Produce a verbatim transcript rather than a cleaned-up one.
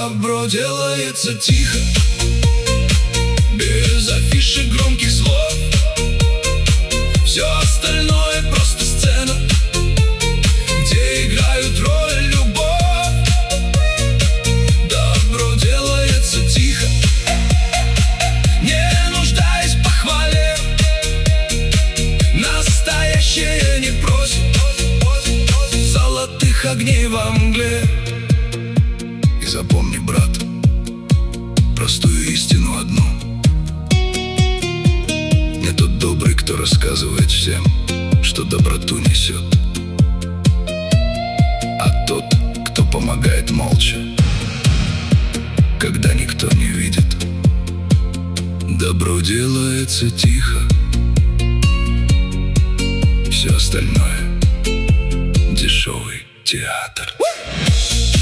Добро делается тихо, без афиш и громких слов. Все остальное просто сцена, где играют роль любовь. Добро делается тихо, не нуждаясь в похвале. Настоящее не просит золотых огней во мгле. И запомни, брат, простую истину одну: не тот добрый, кто рассказывает всем, что доброту несет, а тот, кто помогает молча, когда никто не видит. Добро делается тихо, все остальное — дешевый театр.